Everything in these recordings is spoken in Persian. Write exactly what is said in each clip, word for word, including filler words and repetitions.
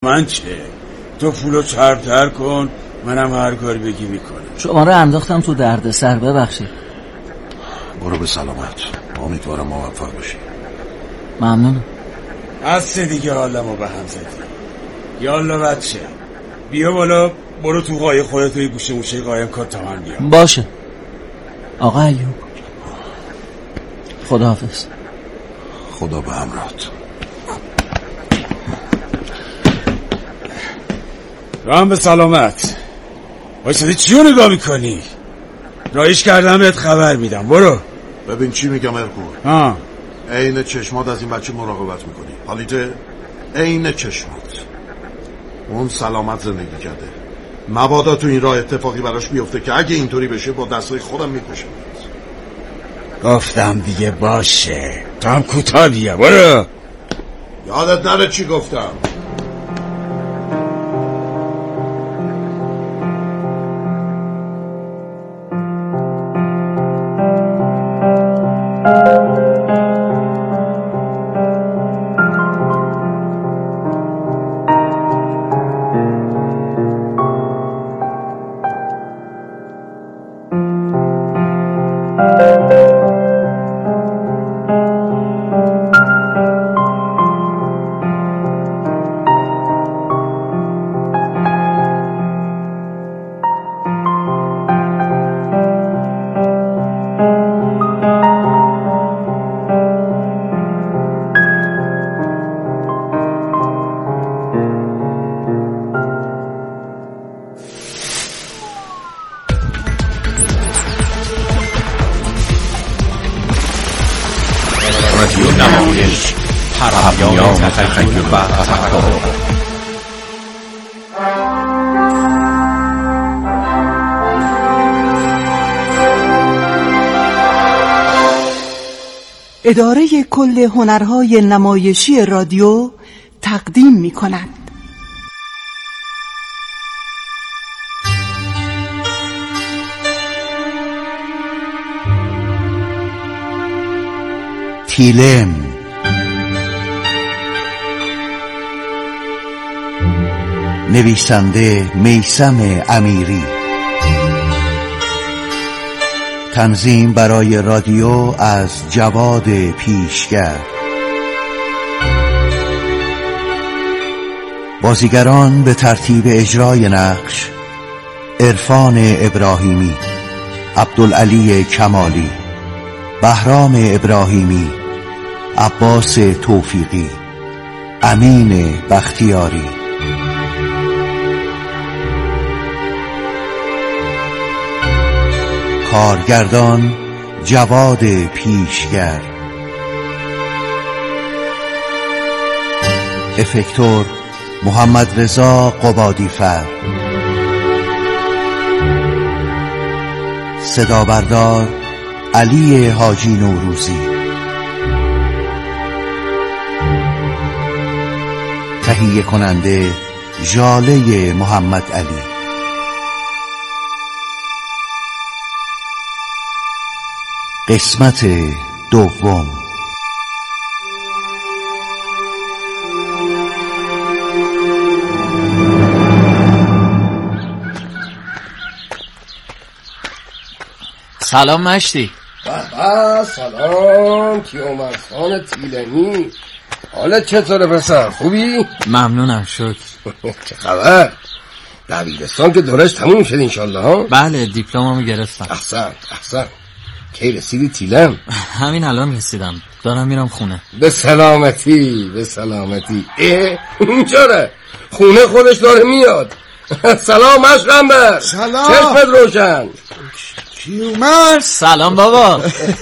من چه؟ تو پولو چرتر کن، منم هر کاری بگی میکنم. شما رو انداختم تو درد سر، ببخشید. برو به سلامت، امیدوارم موفق باشی. ممنونم. هسته دیگه حالمو به هم زدی. یالا بچه بیا بالا، برو تو قایق خودت و گوشه موشه قایم کن تا من بیام. باشه آقا ایوب، خداحافظ. خدا به همراهت. رام به سلامت. وایسادی چیو نگاه میکنی؟ رایش کردم بهت خبر میدم، برو. ببین چی میگم ارکو. ها عین چشمات از این بچه مراقبت میکنی. حالیته عین چشمات. اون سلامت زندگی کرده، مبادا تو این راه اتفاقی براش بیفته که اگه اینطوری بشه با دستای خودم میکشم. گفتم دیگه باشه، تو هم کوتاه دیگه، برو. یادت نره چی گفتم. نمایش پرهیان تخیل و تفکر. اداره کل هنرهای نمایشی رادیو تقدیم می کند. تیلم، نویسنده میثم امیری، تنظیم برای رادیو از جواد پیشگر. بازیگران به ترتیب اجرای نقش: عرفان ابراهیمی، عبدالعلی کمالی، بهرام ابراهیمی، عباس توفیقی، امین بختیاری. کارگردان جواد پیشگر. افکتور محمد رضا قبادیفر. صدا بردار علی حاجی نوروزی. تهیه کننده ژاله محمد علی. قسمت دوم. سلام مشتی. بابا سلام کیومرثان تیلمی، حالت چطوره پسر؟ خوبی؟ ممنونم شکر. چه خبر؟ دبیرستان که دورش تموم شد انشالله ها؟ بله دیپلممو گرفتم. احسن احسن. کی رسیدی تیلم؟ همین الان رسیدم، دارم میرم خونه. به سلامتی به سلامتی. اه اینجوره خونه خودش داره میاد. سلام اشرمبر. سلام. چشمت روشن. کیومرث. سلام بابا.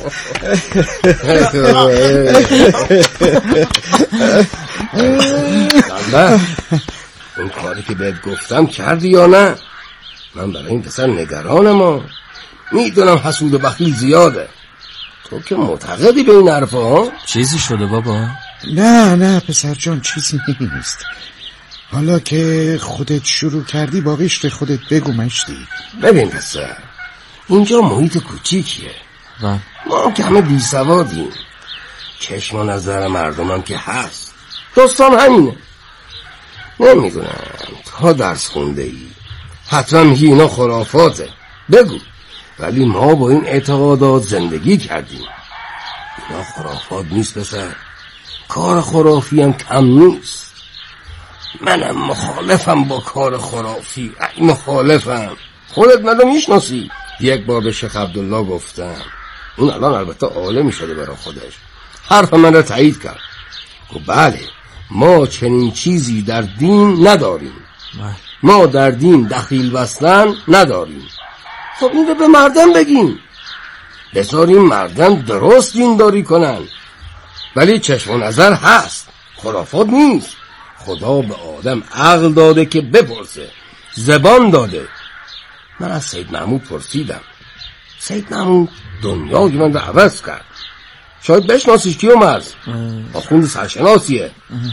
نه اون کاری که بهت گفتم کردی یا نه؟ من برای این پسر نگرانم ها. میدونم حسود و بخیل زیاده. تو که معتقدی به این حرفا ها؟ چیزی شده بابا؟ نه نه پسر جان چیزی نیست. حالا که خودت شروع کردی باقیش به خودت بگو مشتی. ببین پسر اینجا محیط کوچیکیه و ما که همه بی سوادیم. چشم و نظر مردمم که هست، دوستان همینه. نمیدونم تا درس خونده ای حتما میگی اینا خرافاته، بگو. ولی ما با این اعتقادات زندگی کردیم. اینا خرافات نیست پسر، کار خرافی هم کم نیست. منم مخالفم با کار خرافی، مخالفم. خودت منو میشناسی. یک بار به شیخ عبدالله گفتم، اون الان البته عالمی شده برای خودش، حرف من رو تایید کرد. گفت بله ما چنین چیزی در دین نداریم، ما در دین دخیل بستن نداریم. خب این رو به مردم بگیم، بذاریم مردم درست دینداری کنن. ولی چشم و نظر هست، خرافات نیست. خدا به آدم عقل داده که بپرسه، زبان داده. من از سید محمود پرسیدم، سید محمود دنیای من رو عوض کرد. شاید بشناسیش کیومرث، آخوند سرشناسیه.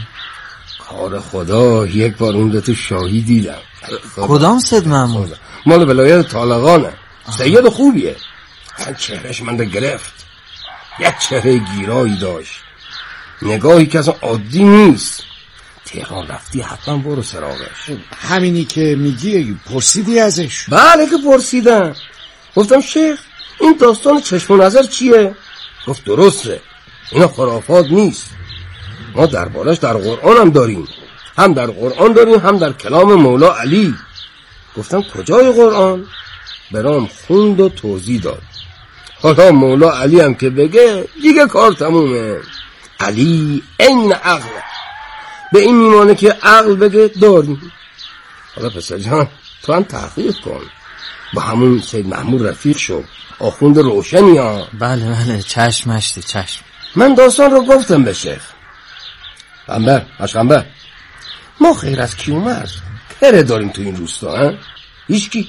کار خدا یک بار اون رو تو شاهی دیدم. کدام سید محمود؟ مال ولایت طالقانه، سید خوبیه. اصلا چهرش من رو گرفت، یک چهره گیرایی داشت، نگاهی که اصلا عادی نیست. تهران رفتی حتما برو سراغش. همینی که میگی پرسیدی ازش؟ بله که پرسیدم. گفتم شیخ این داستان چشم و نظر چیه؟ گفت درسته، اینا خرافات نیست، ما دربارش در قرآن هم داریم، هم در قرآن داریم هم در کلام مولا علی. گفتم کجای قرآن؟ برام خوند و توضیح داد. حالا مولا علی هم که بگه دیگه کار تمومه. علی این عقل، به این میمانه که عقل بگه داریم. حالا پسر جان تو هم تحقیق کن، با همون سید محمود رفیق شو، آخوند روشنی ها. بله بله چشم مشتی چشم. من داستان رو گفتم به شیخ. قنبر اشقنبر، ما خیر از کیومرث کره داریم تو این روستا ها؟ هیچکی.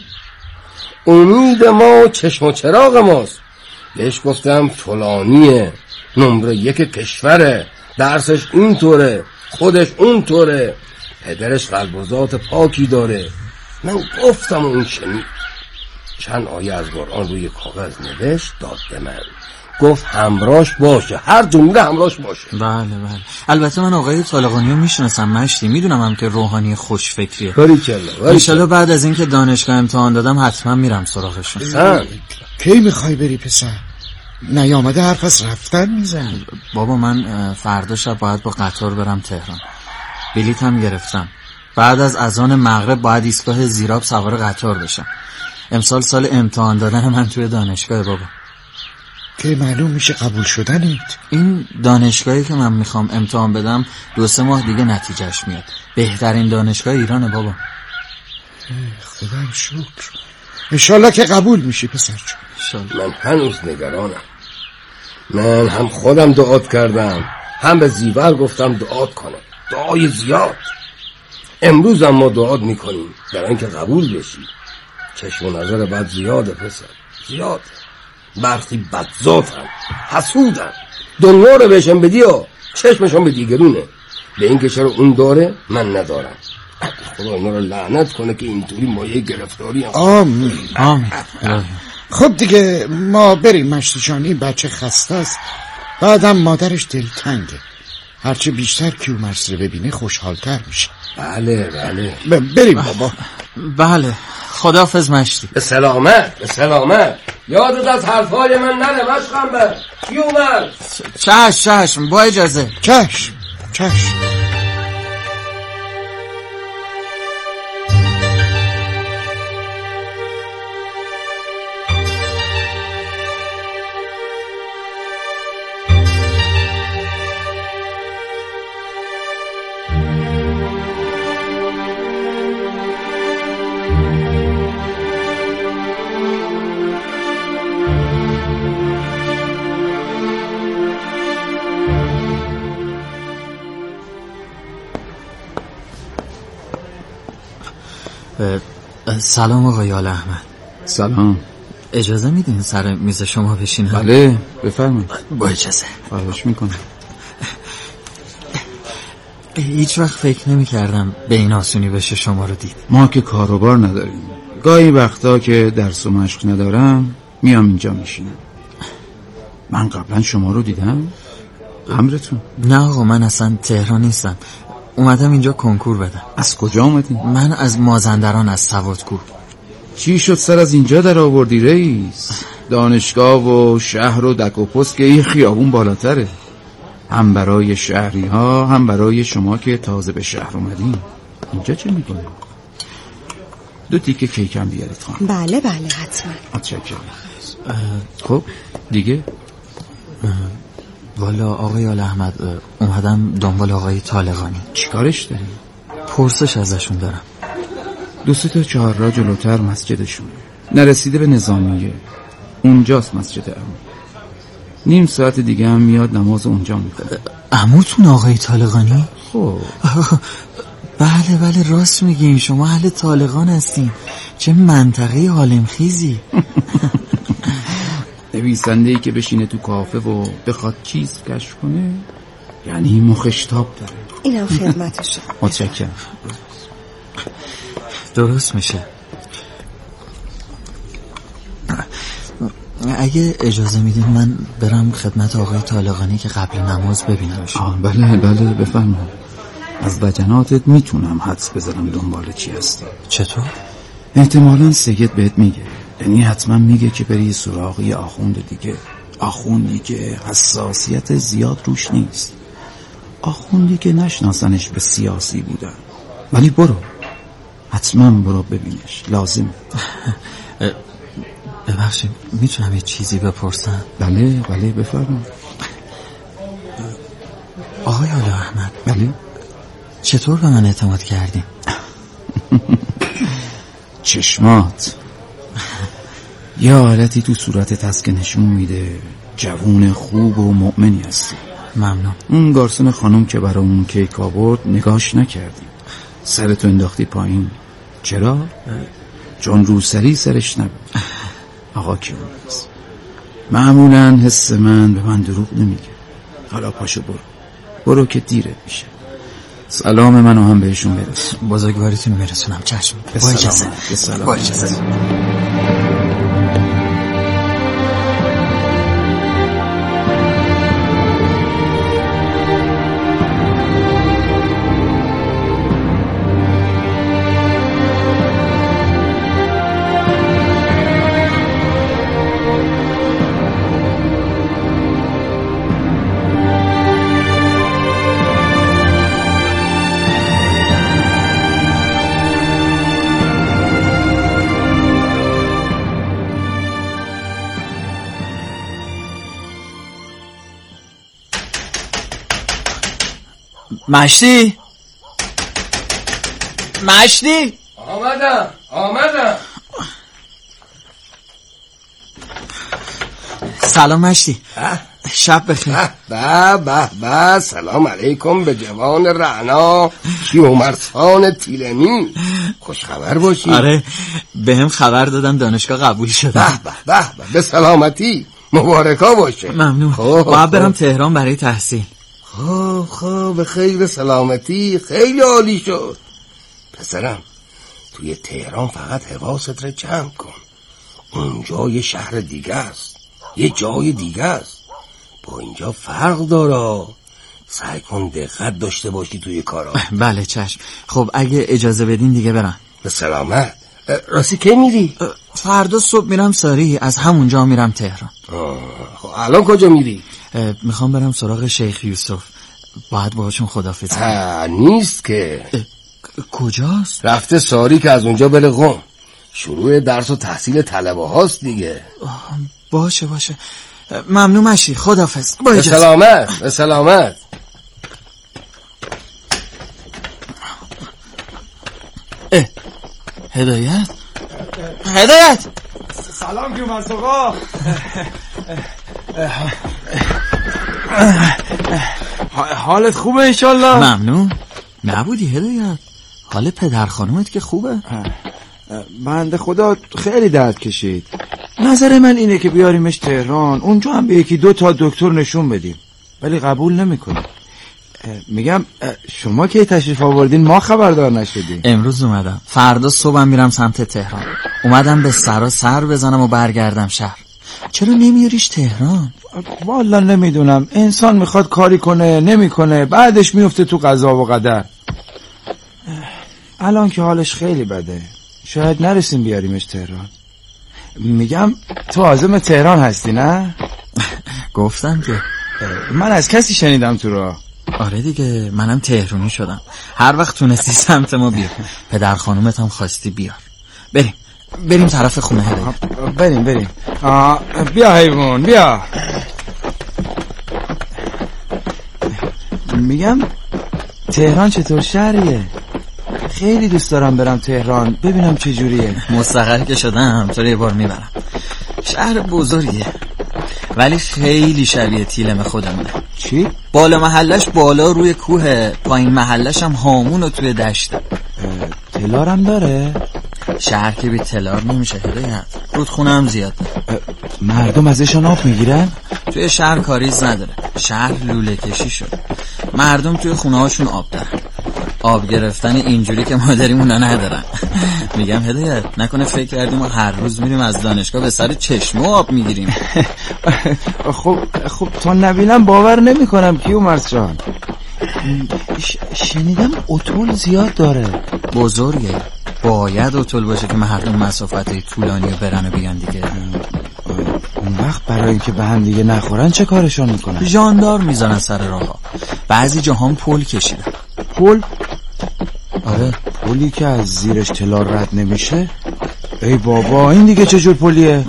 امید ما چشم و چراغ ماست. بهش گفتم فلانیه، نمره یک کشوره، درسش اینطوره، خودش اونطوره، پدرش قلب و ذات پاکی داره. من گفتم اون شنید. چند آیه از قرآن روی کاغذ نوشت داد به من، گفت همراش باشه، هر جمله همراش باشه. بله بله. البته من آقای طالقانی رو میشناسم مشتی، میدونم هم که روحانی خوشفکریه. باریکلا. انشالله بعد از این که دانشگاه امتحان دادم حتما میرم سراغشون. کی میخوای بری پسر؟ نیامده حرف از رفتن میزن. بابا من فردا شب باید با قطار برم تهران، بلیط هم گرفتم. بعد از اذان مغرب باید ایستگاه زیراب سوار قطار بشم. امسال سال امتحان دادن من توی دانشگاه بابا. که معلوم میشه قبول شدنت؟ این دانشگاهی که من میخوام امتحان بدم دو سه ماه دیگه نتیجهش میاد. بهترین دانشگاه ایرانه بابا. خدا رو شکر. انشالله که قبول میشی پسر جون. من هنوز نگرانم. من هم خودم دعات کردم، هم به زیور گفتم دعات کنه، دعای زیاد. امروز هم ما دعات میکنیم برای اینکه قبول بشی. چشم و نظر بد زیاده پسر، زیاده. برخی بدذاتن، حسودن، دنیا رو بهشم بدی ها، چشمشون به دیگرونه. به این که چرا اون داره من ندارم. خدا اینا رو لعنت کنه که اینطوری مایه گرفتاری هم. آمین آمین. خب دیگه ما بریم مشتی جان، این بچه خسته است، بعدم مادرش دلتنگه. هرچه بیشتر کیومرث رو ببینه خوشحالتر میشه. بله بله ب- بریم بابا. بله خداحافظ مشتی. به سلامت به سلامت. یادت از حرفای من نره مشقنبر. کیومرث. چشم چشم با اجازه. چشم چشم. سلام آقای آل احمد. سلام. اجازه میدین سر میز شما بشینم؟ بله بفرمایید. با اجازه. خواهش میکنم. هیچ وقت فکر نمی کردم به این آسونی بشه شما رو دید. ما که کاروبار نداریم، گاهی وقتا که درس و مشق ندارم میام اینجا میشینم. من قبلا شما رو دیدم؟ امرتون. نه آقا من اصلا تهران نیستم، اومدم اینجا کنکور بدم. از کجا اومدی؟ من از مازندران، از سوادکوه. چی شد سر از اینجا در آوردی رئیس؟ دانشگاه و شهر و دک و پست که یه خیابون بالاتره، هم برای شهری ها هم برای شما که تازه به شهر اومدین. اینجا چه میکنی؟ دو تیکه کیکم بیارید خانم. بله بله حتما. متشکرم. خب دیگه؟ والا آقای آل احمد، اومدم دنبال آقای طالقانی. چیکارش داری؟ پرسش ازشون دارم. دو سه تا چهار راه جلوتر مسجدشون، نرسیده به نظامیه، اونجاست مسجد عمو. نیم ساعت دیگه هم میاد نماز اونجا میکنه. عموتون آقای طالقانی؟ خب بله بله راست میگین، شما اهل طالقان هستین. چه منطقه حالمخیزی. نویسنده‌ای که بشینه تو کافه و بخواد چیز کشف کنه یعنی مخش تاب داره. اینم خدمتشه. متشکرم. درست میشه. اگه اجازه میدین من برم خدمت آقای طالقانی که قبل نماز ببینمش. آه بله بله بفرمایید. از وجناتت میتونم حدس بزنم دنبال چی هستی. چطور؟ احتمالاً سید بهت میگه، یعنی حتما میگه که بری سراغ یه آخوند دیگه، آخوندی که حساسیت زیاد روش نیست، آخوندی که نشناسنش به سیاسی بودن. ولی برو، حتما برو ببینش، لازم. ببخشید میتونم یه چیزی بپرسم؟ بله بله بفرمایید. آقای آل احمد، بله چطور به من اعتماد کردین؟ چشمات یه حالتی تو صورتت هست که نشون میده جوون خوب و مؤمنی هستی. ممنون. اون گارسون خانم که برای اون کیک آورد نگاش نکردی، سرتو انداختی پایین. چرا؟ چون روسری سرش نبود. آقا که اون هست. معمولا حس من به من دروغ نمیگه. حالا پاشو برو، برو که دیره میشه. سلام منو هم بهشون برس. بزرگواریتون برسونم. چشم. با اجازه. با اجازه. مشتی مشتی آمدم آمدم. سلام مشتی. شب بخیر. به به به سلام علیکم به جوان رعنا کیومرثان تیلمی. خوش خبر باشی. آره به هم خبر دادم دانشگاه قبول شدم. به به به به سلامتی، مبارکا باشه. ممنون. باید برم تهران برای تحصیل. خب خب به خیر سلامتی، خیلی عالی شد. پسرم توی تهران فقط حواست رو جمع کن، اونجا یه شهر دیگه است، یه جای دیگه است، با اینجا فرق داره. سعی کن دقت داشته باشی توی کارا. بله چشم. خب اگه اجازه بدین دیگه برم. به سلامت. راستی کی میری؟ فردا صبح میرم ساری، از همونجا میرم تهران. خب الان کجا میری؟ میخوام برم سراغ شیخ یوسف، باید باهاشون خداحافظی کنم. نیست که. کجاست؟ رفته ساری که از اونجا بره قم، شروع درس و تحصیل طلبه هاست دیگه. باشه باشه. ممنون مشی، خداحافظ. به سلامت. به سلامت. اه هدایت هدایت سلام کیومرث آقا. حالت خوبه انشالله؟ ممنون. نبودی هدایت؟ حال پدر خانومت که خوبه؟ بنده خدا خیلی درد کشید. نظر من اینه که بیاریمش تهران، اونجا هم به یکی دو تا دکتر نشون بدیم، ولی قبول نمیکنه. میگم شما که تشریف آوردین ما خبردار نشدیم. امروز اومدم، فردا صبحم میرم سمت تهران. اومدم به سرا سر بزنم و برگردم شهر. چرا نمیاریش تهران؟ والا نمیدونم، انسان میخواد کاری کنه نمیکنه، بعدش میفته تو قضا و قدر. الان که حالش خیلی بده، شاید نرسیم بیاریمش تهران. میگم تو عازم تهران هستی نه؟ گفتم که من از کسی شنیدم تو راه. آره دیگه، منم تهرانی شدم. هر وقت تونستی سمت ما بیا. پدر خانومت هم خواستی بیار. بریم بریم طرف خونه هدایت. بریم بریم. آه بیا حیوان بیا. میگم تهران چطور شهریه؟ خیلی دوست دارم برم تهران ببینم چه جوریه. مستقر که شدم تو رو یه بار میبرم. شهر بزرگیه ولی خیلی شبیه تیلم خودمونه. چی؟ بالا محلش بالا روی کوه، پایین محلش هم هامون و توی دشته. تلارم داره؟ شهر که بی تلار نمیشه هدایت. رودخونه هم زیاد. مردم ازشان آب میگیرن؟ توی شهر کاریز نداره. شهر لوله کشی شده. مردم توی خونه هاشون آب دارن. آب گرفتن اینجوری که ما داریم اونا ندارن. میگم هدایت نکنه فکر کردیم ما هر روز میریم از دانشگاه به سر چشمه آب میگیریم. خب خب تا نبینم باور نمی کنم کیومرث جان. ش... شنیدم اتول زیاد داره. بزرگه، باید اتول باشه که مردم مسافت طولانی رو برن و بیان دیگه. اون وقت برای اینکه به هم دیگه نخورن چه کارشون میکنن؟ ژاندار میزنن سر راه‌ها. بعضی جاها پل کشیدن. پل؟ آره پلی که از زیرش تلار رد نمیشه؟ ای بابا این دیگه چه جور پلیه؟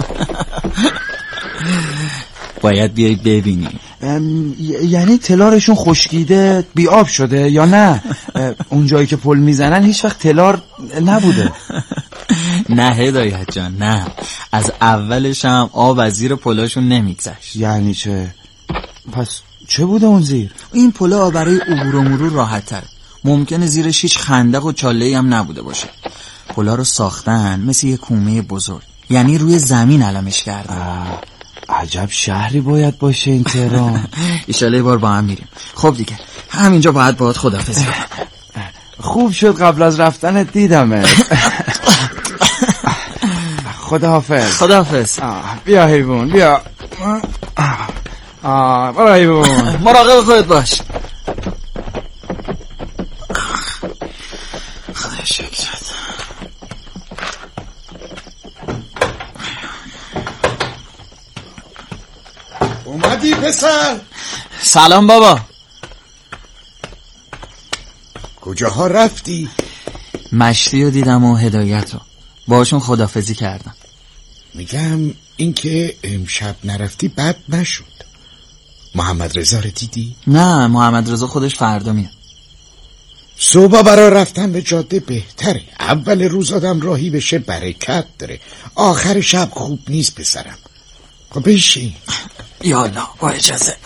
باید بیایی ببینی. یعنی تلارشون خشکیده بی آب شده یا نه؟ اون جایی که پل میزنن هیچ وقت تلار نبوده. نه هدایت جان نه، از اولش هم آب از زیر پلاشون نمیگذشت. یعنی چه؟ پس چه بوده اون زیر؟ این پلا برای عبور و مرور راحت تره. ممکنه زیرش هیچ خندق و چاله‌ای هم نبوده باشه. پلا رو ساختن مثل یه کومه بزرگ، یعنی روی زمین علمش کردن. عجب شهری باید باشه این تهران. ایشالا یه بار با هم میریم. خب دیگه همینجا باید باید خداحافظی کنم. خوب شد قبل از رفتنت دیدمت. خداحافظ. خداحافظ. بیا حیوان بیا. آه برو حیوان. مراقب خودت باش. خدا شکرت. اومدی پسر؟ سلام بابا. کجاها رفتی؟ مشتی رو دیدم و هدایت رو باشون خداحافظی کردم. میگم اینکه امشب نرفتی بد نشد. محمد رضا رو دیدی؟ نه محمد رضا خودش فردا میاد. صبح برای رفتن به جاده بهتره. اول روز آدم راهی بشه برکت داره، آخر شب خوب نیست پسرم. خب بشین. یالا با اجازه.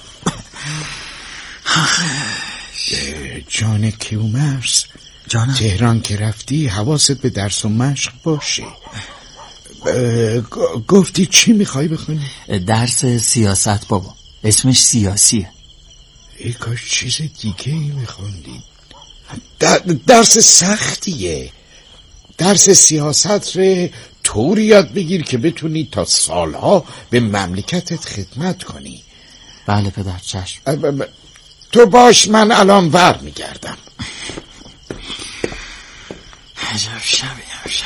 جان کیومرث، جانم. تهران که رفتی حواست به درس و مشق باشه. گفتی چی میخوای بخونی؟ درس سیاست بابا، اسمش سیاسیه. ای کاش چیز دیگه ای میخوندی. درس سختیه. درس سیاست ره طوری یاد بگیر که بتونی تا سالها به مملکتت خدمت کنی. بله پدر چشم. تو باش من الان ور میگردم. عجب شبی امشب.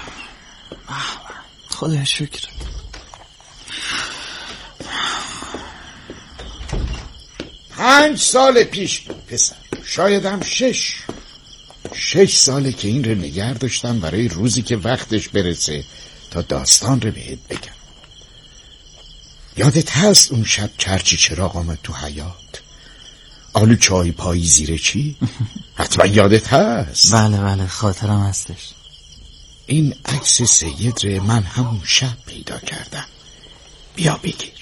خدا شکر. پنج سال پیش پسر، شایدم شش شش ساله که این رو نگه داشتم برای روزی که وقتش برسه تا داستان رو بهت بگم. یادت هست اون شب چرچی چراغ آمد تو حیاط؟ آلو چای پایی زیر چی؟ حتما یادت هست. بله بله خاطرم هستش. این عکس سید رو من همون شب پیدا کردم. بیا بگیر.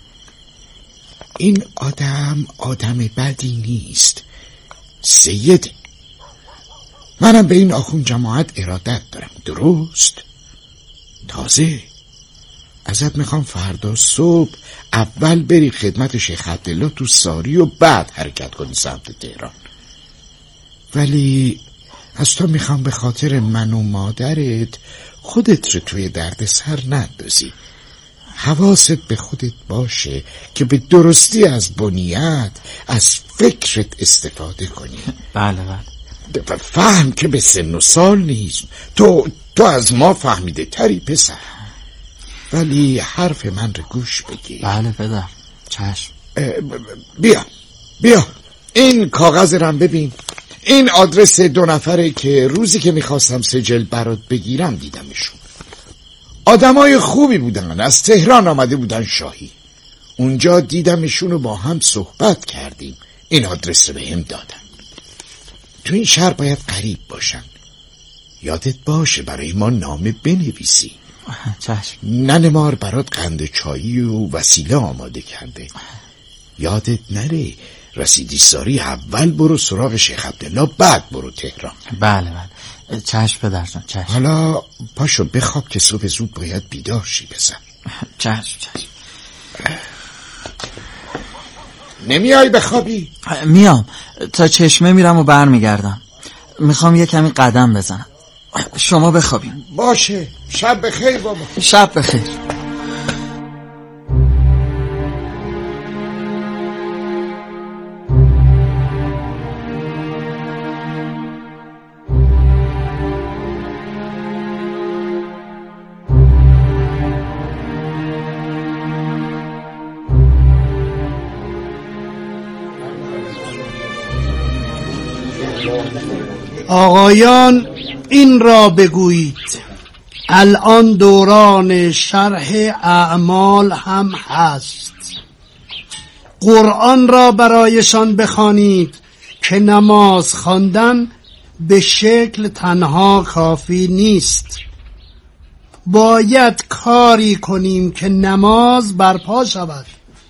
این آدم آدم بدی نیست، سید. منم به این آخون جماعت ارادت دارم، درست؟ تازه ازت میخوام فردا صبح اول بری خدمت شیخ عبدالله تو ساری و بعد حرکت کنی سمت تهران. ولی از تو میخوام به خاطر من و مادرت خودت رو توی درد سر نندازی. حواست به خودت باشه که به درستی از بنیت، از فکرت استفاده کنی. بله بله. فهم که به سن و سال نیست. تو تو از ما فهمیده تری پسر. ولی حرف من رو گوش بگیر. بله پدر، چشم. بیا بیا این کاغذ رم ببین. این آدرس دو نفره که روزی که میخواستم سجل برات بگیرم دیدمشون. آدمای خوبی بودن، از تهران آمده بودن شاهی. اونجا دیدمشون و با هم صحبت کردیم. این آدرس رو به هم دادن. تو این شهر باید غریب باشن. یادت باشه برای ما نامه بنویسی. چشم. ننمار برات قند چایی و وسیله آماده کرده. یادت نره رسیدی ساری اول برو سراغ شیخ عبدالله، بعد برو تهران. بله بله چشم پدرجان، چشم. حالا پاشو بخواب که صبح زود باید بیدار شی پسر. چشم چشم. نمیای بخوابی؟ میام، تا چشمه میرم و بر میگردم. میخوام یه کمی قدم بزنم. شما بخوابیم. باشه، شب بخیر بابا. شب بخیر. آقایان این را بگویید، الان دوران شرح اعمال هم هست. قرآن را برایشان بخوانید که نماز خواندن به شکل تنها کافی نیست. باید کاری کنیم که نماز برپا شود.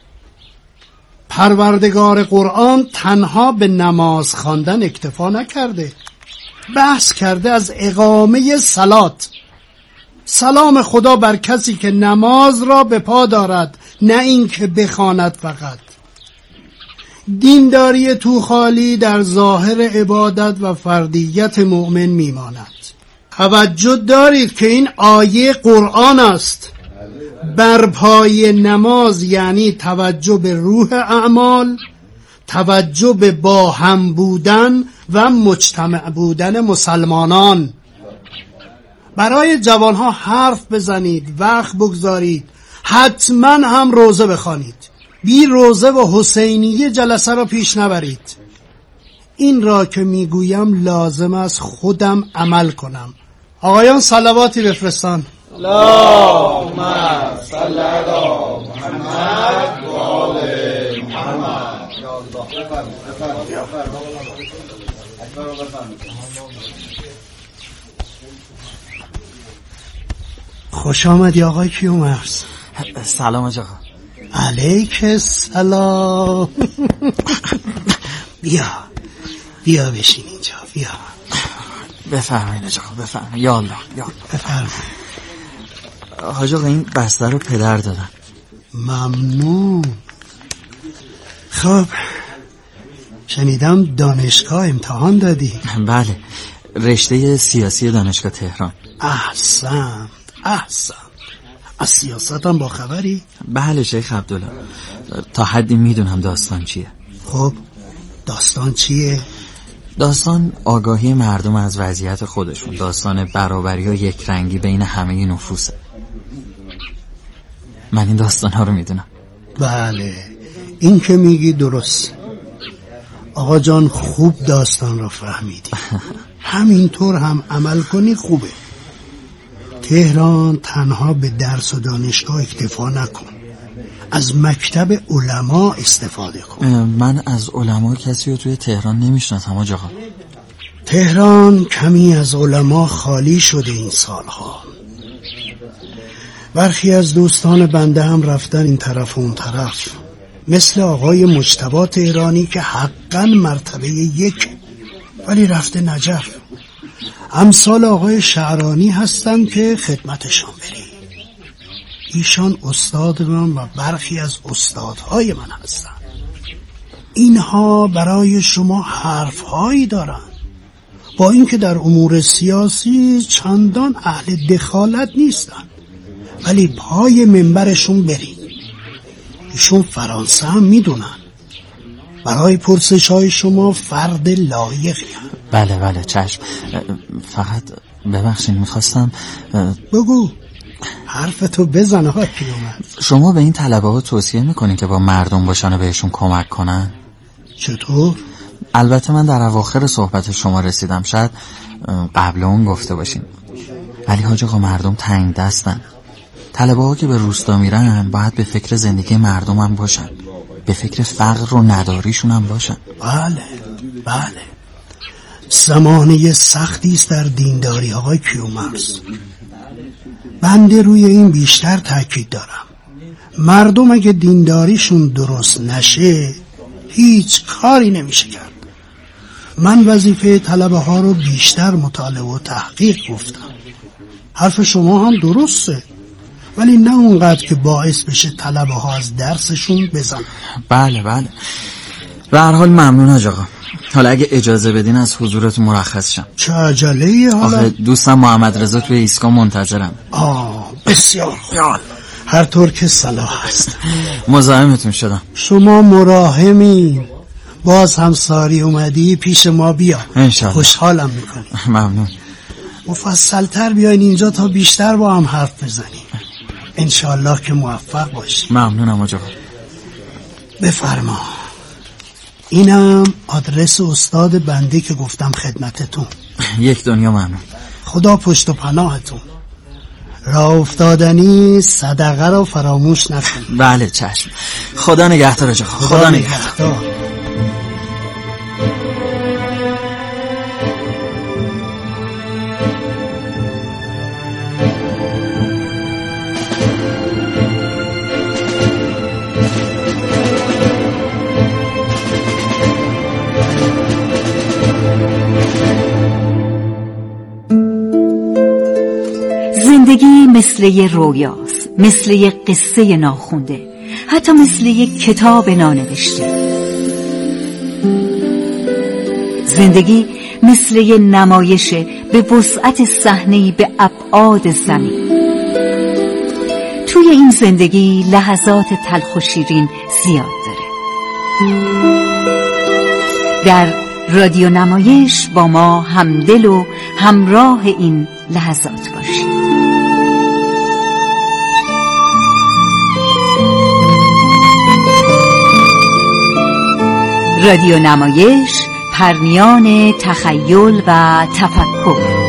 پروردگار قرآن تنها به نماز خواندن اکتفا نکرده، بحث کرده از اقامه صلات. سلام خدا بر کسی که نماز را به پا دارد، نه این که بخواند فقط. دینداری تو خالی در ظاهر عبادت و فردیت مؤمن میماند. توجه دارید که این آیه قرآن است. برپای نماز یعنی توجه به روح اعمال، توجه به با هم بودن و مجتمع بودن مسلمانان. برای جوانها حرف بزنید، وقت بگذارید، حتما هم روزه بخوانید. بی روزه و حسینیه جلسه را پیش نبرید. این را که میگویم لازم است خودم عمل کنم. آقایان صلواتی بفرستان. اللهم صل علی محمد و آل محمد. خوش آمدی آقای کیومرث. سلام آقا. علیک السلام. بیا بیا بشین اینجا، بیا. بفرمایید آقا، بفرمایید. یا الله یا الله. بفرمایید. حاج آقا این بسته رو پدر دادن. ممنون. خب شنیدم دانشگاه امتحان دادی؟ بله، رشته سیاسی دانشگاه تهران. احسن احسن. از سیاست هم با خبری؟ بله شیخ عبدالله، تا حدی میدونم داستان چیه. خب داستان چیه؟ داستان آگاهی مردم از وضعیت خودشون، داستان برابری و یک رنگی بین همه نفوسه. من این داستان ها رو میدونم. بله این که میگی درست. آقا جان خوب داستان رو فهمیدی. همینطور هم عمل کنی خوبه. تهران تنها به درس و دانشگاه اکتفا نکن، از مکتب علما استفاده کن. من از علما کسی رو توی تهران نمیشناسم آقا. تهران کمی از علما خالی شده این سالها. برخی از دوستان بنده هم رفتن این طرف و اون طرف، مثل آقای مجتبی تهرانی که حقا مرتبه یک، ولی رفته نجف. امثال آقای شعرانی هستن که خدمتشان بری. ایشان استاد من و برخی از استادهای من هستن. اینها برای شما حرفهایی دارن، با اینکه در امور سیاسی چندان اهل دخالت نیستن، ولی پای منبرشون برید. ایشون فرانسه هم میدونن. برای پرسش های شما فرد لایقی. بله بله چشم. فقط ببخشید میخواستم. بگو، حرفتو بزن آقا پیرمرد. شما به این طلبه ها توصیه میکنین که با مردم باشن و بهشون کمک کنن؟ چطور؟ البته من در اواخر صحبت شما رسیدم، شاید قبل اون گفته باشین، ولی حاج آقا مردم تنگ دستن. طلبه ها که به روستا میرن باید به فکر زندگی مردم هم باشن، به فکر فقر و نداریشون هم باشن. بله بله، زمانه سختی است در دینداری آقای کیومرث. بنده روی این بیشتر تاکید دارم. مردم اگه دینداریشون درست نشه هیچ کاری نمیشه کرد. من وظیفه طلبه ها رو بیشتر مطالعه و تحقیق گفتم. حرف شما هم درسته، ولی نه اونقدر که باعث بشه طلبه ها از درسشون بزنن. بله بله، به هر حال ممنون حاج آقا. حالا اگه اجازه بدین از حضورتون مرخص شم. چه عجله‌ای حالا؟ آخه دوستم محمد رضا توی ایستگاه منتظرم. آه بسیار خوب، هر طور که صلاح است. مزاحمتون شدم. شما مراحمی، باز هم ساری اومدی پیش ما بیا، انشالله. خوشحالم میکنی. ممنون. مفصل تر بیاین اینجا تا بیشتر با هم حرف بزنیم. انشالله که موفق باشی. ممنونم حاج آقا. بفرما. اینم آدرس استاد بنده که گفتم خدمتتون. یک دنیا ممنون. خدا پشت و پناهتون. راه افتادنی صدقه رو فراموش نکن. بله چشم. خدا نگهدار حاج آقا. خدا, خدا نگهدار. زندگی مثل یه رویاست، مثل یه قصه ناخونده، حتی مثل یه کتاب نانوشته. زندگی مثل یه نمایشه به وسعت صحنه‌ای به ابعاد زمین. توی این زندگی لحظات تلخ و شیرین زیاد داره. در رادیو نمایش با ما همدل و همراه این لحظات باشید. رادیو نمایش، پرنیان تخیل و تفکر.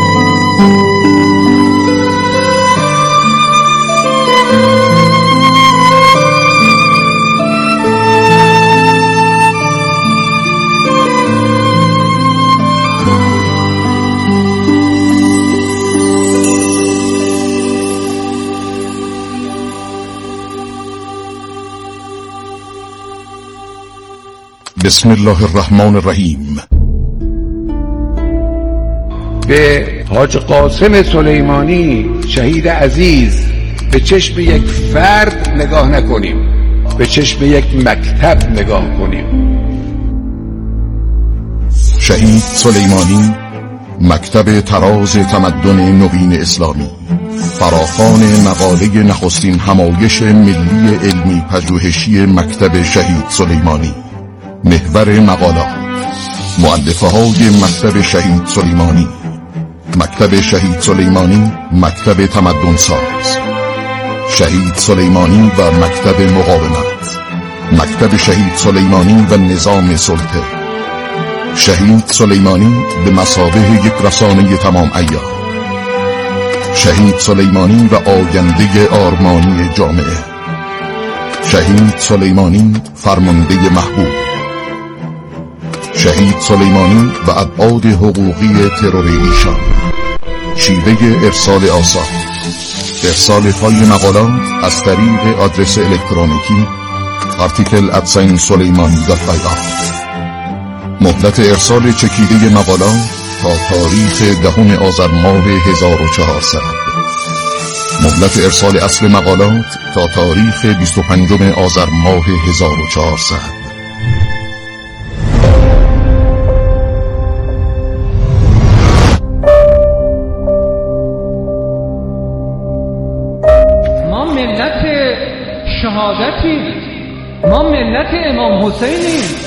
بسم الله الرحمن الرحیم. به حاج قاسم سلیمانی شهید عزیز به چشم یک فرد نگاه نکنیم، به چشم یک مکتب نگاه کنیم. شهید سلیمانی، مکتب تراز تمدن نوین اسلامی، فراخوان مقاله نخستین همایش ملی علمی پژوهشی مکتب شهید سلیمانی. محور مقالات، مؤلفه های مکتب شهید سلیمانی. مکتب شهید سلیمانی مکتب تمدن ساز. شهید سلیمانی و مکتب مقاومت. مکتب شهید سلیمانی و نظام سلطه. شهید سلیمانی به مثابه یک رسانه تمام عیار. شهید سلیمانی و آینده آرمانی جامعه. شهید سلیمانی فرمانده محبوب. شهید سلیمانی و ابعاد حقوقی ترور ایشان. شیوه ارسال آثار: ارسال فایل مقالات از طریق آدرس الکترونیکی آرتیکل ات سلیمانی دات آی آر. مهلت ارسال چکیده مقالات تا تاریخ دهم آذر ماه هزار و چهارصد. مهلت ارسال اصل مقالات تا تاریخ بیست و پنجم آذر ماه هزار و چهارصد. شهادتی، ما ملت امام حسینیم.